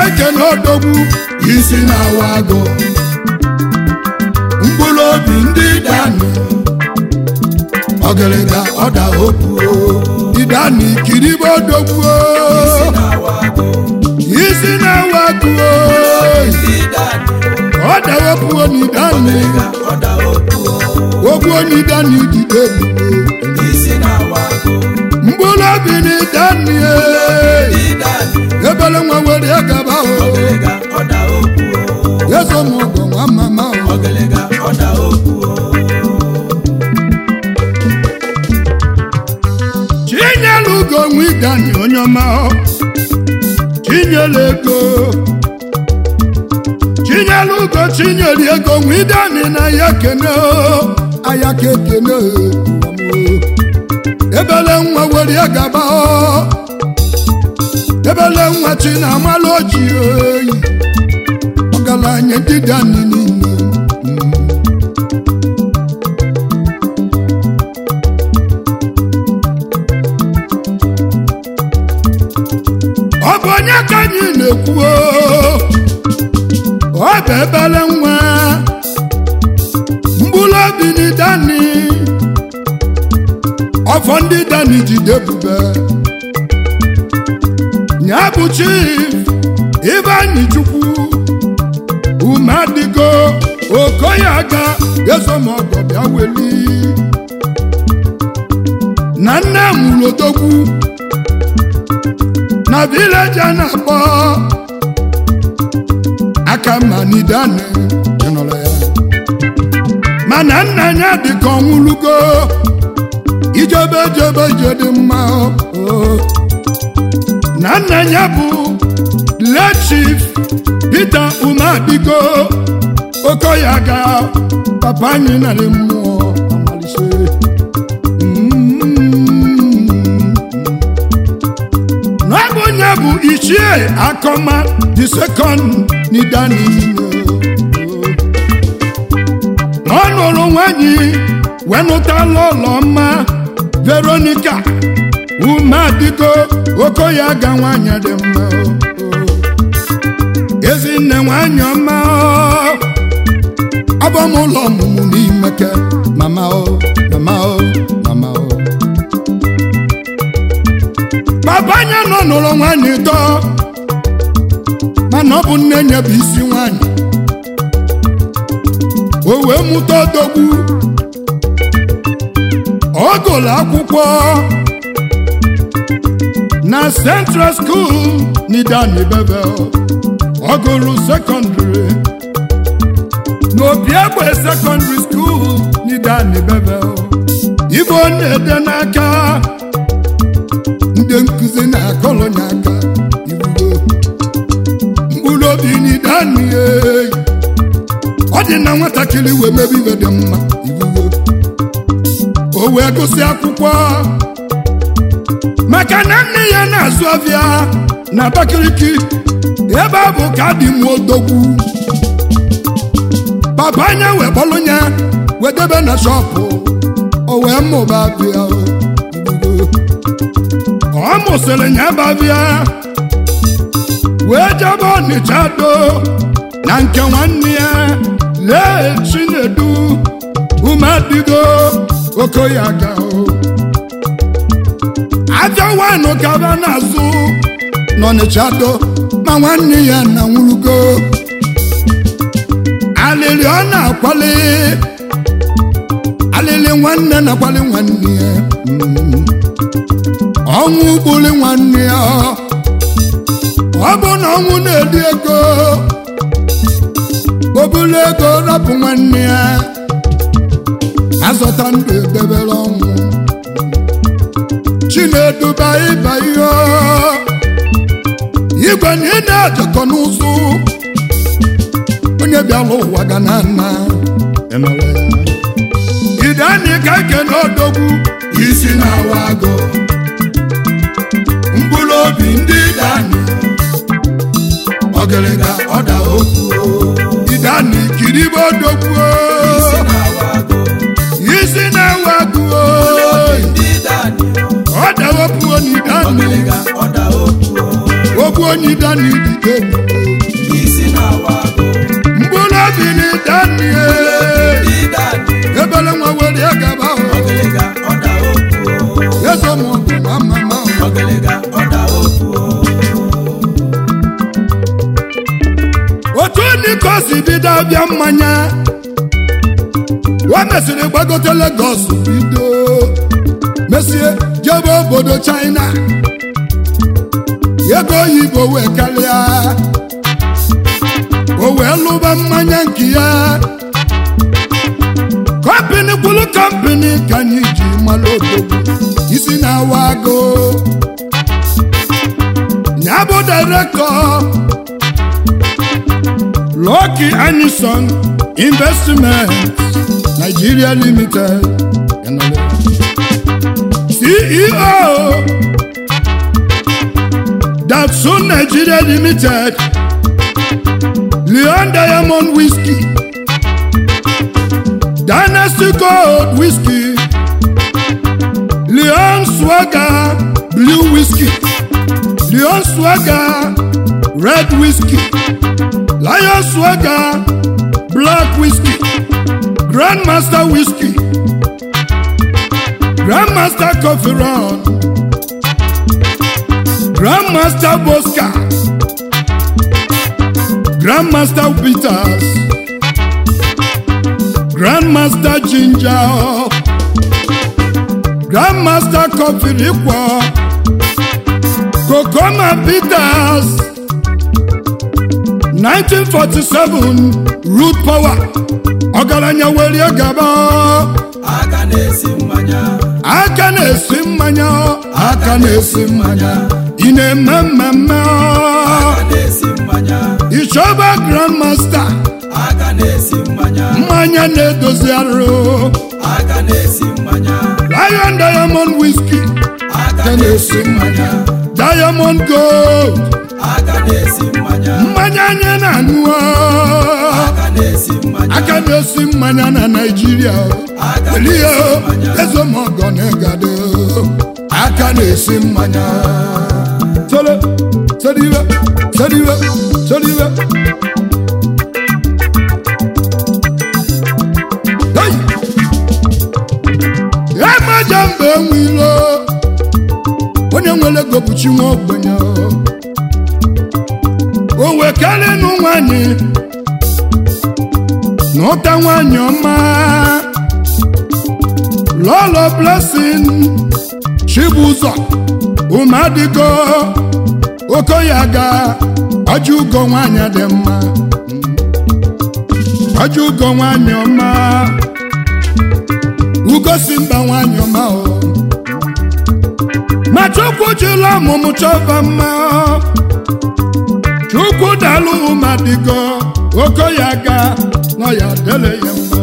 eke n'odogwu isi na-awa agụ mkpụrụ obi ndị Dani ọgịrịga ọda okwu Dani kiribe odogwu isi na-awa agụ ọda okwu ni Dani okwu ni Dani dide mkpụrụ obi ni Dani ebele nwa were agaba yeso mogo nwa mama Chinyelu ugo nwi Dani onye ọma Chinyelu ego Chinyelu ugo Chinyelu ego nwi Dani na ya kene aya kekene ebele nwa were agaba ebele nwa chi na amalụ oji oyi ọgaranya ndị Dani niile ọ bụ onye ka anyị na-ekwu ọ bụ ebele nwa mkpụrụ obi ndị Dani ọfọ ndị Dani jide ebube Nyabu Chief Ivanyi Chukwu Umadigo Okoyaga Yesomogo bịa weli na nne mulodogwu na village na-akpọ Akamani Dani enola ya mana nna ya dịka ọnwụlugo ijebe dị mma na nna ya bụ late Chief Peter Umadigo Okoyaga papa anyị narị mmụọ amalise n'ọbụ ya bụ Ichie Akọma the second ni Dani ọ nụrụ nwanyị wenụtala ụlọ mma Veronica Umadigo Okoyaga nwanyị dị mma Ezinne nwanyị ọma abamụlọ ọmụmụ n'imeke mama o papa nya nọ n'ụlọ nwanyị tọ mana ọ bụ nne nye bụ isi nwanyị o wee mụta odogwu ọ gụrụ akwụkwọ na Central School ni Dani Bevel ọ gụrụ secondary n'Obiegbe Secondary School ni Dani Bevel ibo na-ede n'aka ndị nkuzi na-akọlọ n'aka ibugo mkpụrụ obi ni Dani ọ dị na nwatakịrị wee mebe ibe dị mma ibugo o wee gụsị akwụkwọ maka na nne ya na-azụ afịa na Abakaliki ebe ọ bụ ka dị m odogwu papa anya wee kpọlụ ya wee debe na shọpụ o wee mụba afịa ọ mụsịrị ya bụ afịa wee jebe Ọnịcha do na nke nwanne ya lee Chinedu Umadigo Okoyaga afịa wanụ kaba n'azụ n'Ọnịcha do ma nwanne ya na nwurugo alịlị ọ na-akwali alịlị nwanne na-akwali nwanne ya ọnwụ gbuli nwanne ya ọ bụ na ọnwụ na-edi ego obulu ego rapụ nwanne ya azọta ndụ edebere ọnwụ Chinedu ịba ihe igwe na ị na-ejekọ n'ụzụ onye bịala ụwa ga na nna Dani ka eke n'odogwu isi na-awa agụ mkpụrụ obi ndị Dani ọgịrịga ọda okwu Dani kiribe odogwu isi na-awa agụ ọda okwu ni Dani ogwu onye dani dike mgbụrụ obi ni dani ebele nwa were ya gaba ezo m ọgụ ma mama otu ndị ka o si bido abịa mmanya o mesịrị gbagote Lagos bido mesie jebe obodo China ego oyibo wee karịa o wee lụba mmanya nke ya kọmpini kwulu kọmpini ka anyị ji malụ odogwu isi na-awa agụ ya bụ direktọ Lucky Anyson Investment Nigeria Limited CEO Datsun Nigeria Limited Leon Diamond Whiskey Dynasty Gold Whiskey Leon Swagger Blue Whiskey Leon Swagger Red Whiskey Lion Swagger Black Whiskey Grandmaster Whiskey Grandmaster Coffee Run Grandmaster Bosca Grandmaster Bitters Grandmaster Ginger Grandmaster Coffee Liquor Kokoma Bitters 1947 Root Power Ogaranya were gaba aka na-esi mmanya ị na-eme mmemme Ichoba Grandmaster mmanya na-edozi arụ Lion Diamond Whiskey Diamond Gold mmanya anyị na-aṅụ aka na-esi mmanya na Naịjirịa elie ezomọgọ na-egado aka na-esi mmanya sodiwe emaja mbe nwilo onye nwere ego bụchi nwa ogbenye o wekarịnụ nwanyị n'ụta nwanyị ọma Lolo Blessing Chibuzo Umadigo Okoyaga Ojugo nwanyị dị mma Ojugo nwanyị ọma Ugosimba nwanyị ọma o ma Chukwu jụrụ ọmụmụ chọba mma Chukwu dalụ Umadigo Okoyaga nọ ya dele ya mma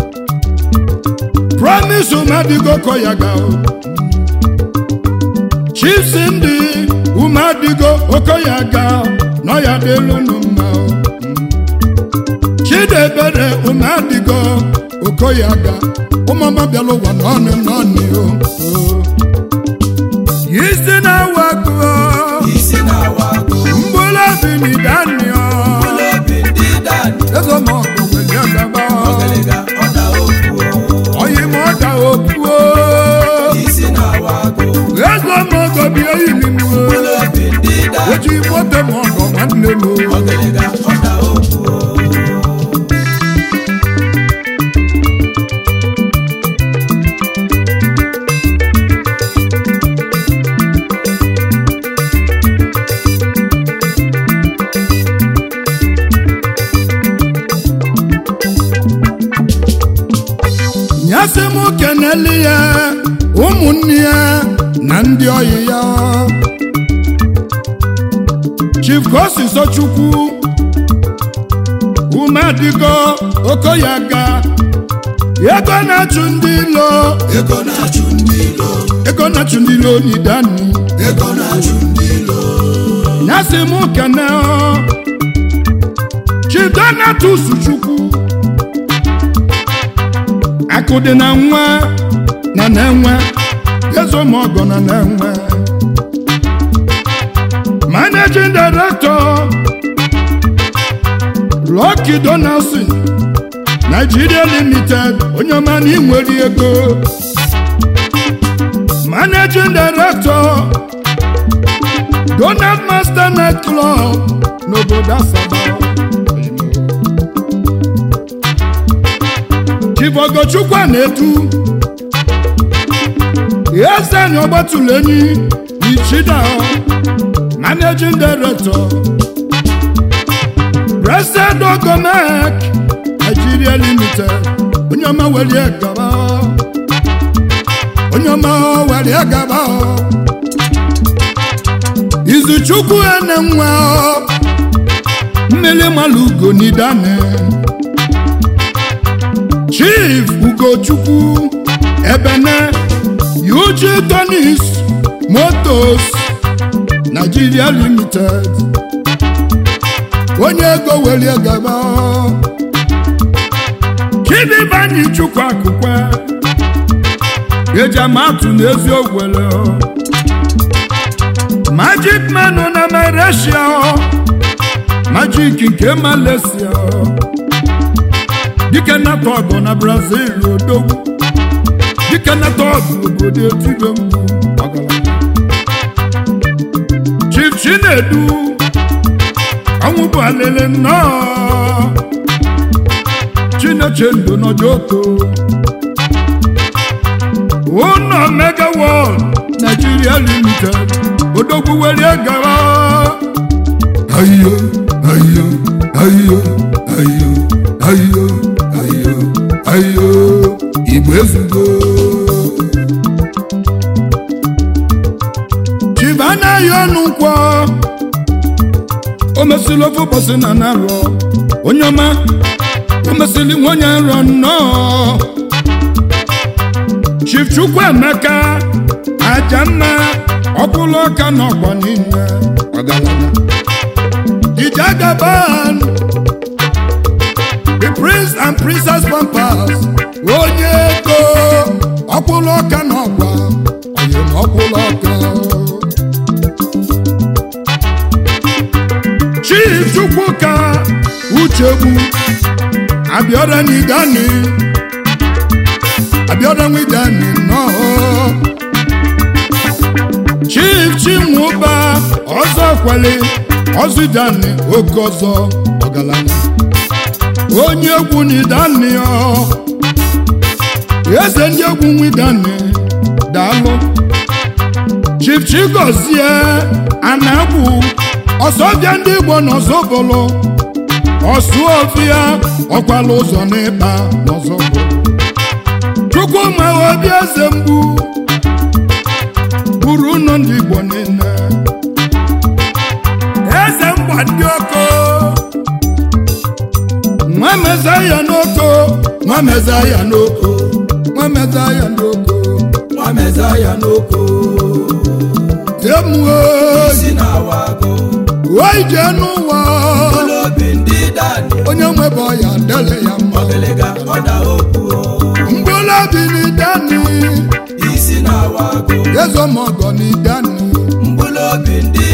Promise Umadigo Okoyaga Chief Cindy Umadigo Okoyaga nọ ya delu mma Chidebere Umadigo Okoyaga ụmụma bịala ụwa n'ọnụ isi na-awakọ mgbụla bi n'idani ezo ma ọkụ wele gaba oyi ma ọ da okwu ezo ma ọkụ bi oyi n'inu oji moto ma ọkụ nwanne m Nyasemu keneli ya ụmụnne ya na ndị oyi ya Chief Kosi Sochukwu Umadigo Okoyaga ego na-achụ ndị ilo n'idani Nyasemu keneli Chief Donatus Chukwu akụdị na nwa na-enwe ezomọgọ na-enwe Managing Director Lucky Donaldson Nigeria Limited Onyomani nwere ego. Managing Director Donald Master Night Club n'obodo Asaba. Chivogochukwu na-etu Yesani Ogbatuleni Ichida Managing Director Blessed Ogomek Nigeria Limited Onyoma Welie Gaba Onyoma Welie Gaba Izuchukwu Enenwa Mmele Malugo Nidane Chief Ugochukwu Ebene UG Tonis Motors Nigeria Limited onye ego Welie Gaba Kidi Bani Chukwu Akụkwe Ejamatu n'ezi ogwele Magic Man na Malaysia Magic nke Malaysia Dike na Togo na Brazil odogwu Dike na Togo obodo etibe mgbu Chief Chinedu Anwụbụ alele nnọọ Chinechendo n'Ojoko Uno Mega World Nigeria Limited odogwu Welie Gaba ayo ayo ayo ayo ayo ayo ayo Igbo ezugo Chibana Yonukwo Omesili ofu bosi na naro Onyoma Omesili nwonye nro nnọọ Chief Chukwuemeka Ajamma Ọkwụlụ ọka n'ọgbọ niile ọgaranya Ijagaban The Prince and Princess Pampers onye ego ọkwụlụ ọka n'ọgba onye ọkwụlụ ọka Chief Chukwuka Uchegbu Abiora Nidani Abiora Nwidani no Chief Chinwuba Ọzọkwale Ọzidani Okozo ọgaranya onye egwu Nidani eze ndị egwu Nwidani daalụ Chief Chigozie Anagwu Ọsọbịa ndị Igbo n'Ọzọbụlụ Ọsụọfịa ọkwala ụzọ n'ịkpa n'Ọzọbụlụ Chukwuma Obi eze mgbu buru ụlọ ndị Igbo niile eze mgba ndị Oko nwa Mezaya n'Oko nwa Mezaya n'Oko nwa Mezaya n'Oko nwa Mezaya n'Oko Emuo isi na wago Wai n'ụwa onye nwebe ọya dele ya mma Mgbolobi n'Idani isi na wago Ezomọgọ n'Idani Mgbolobi ndị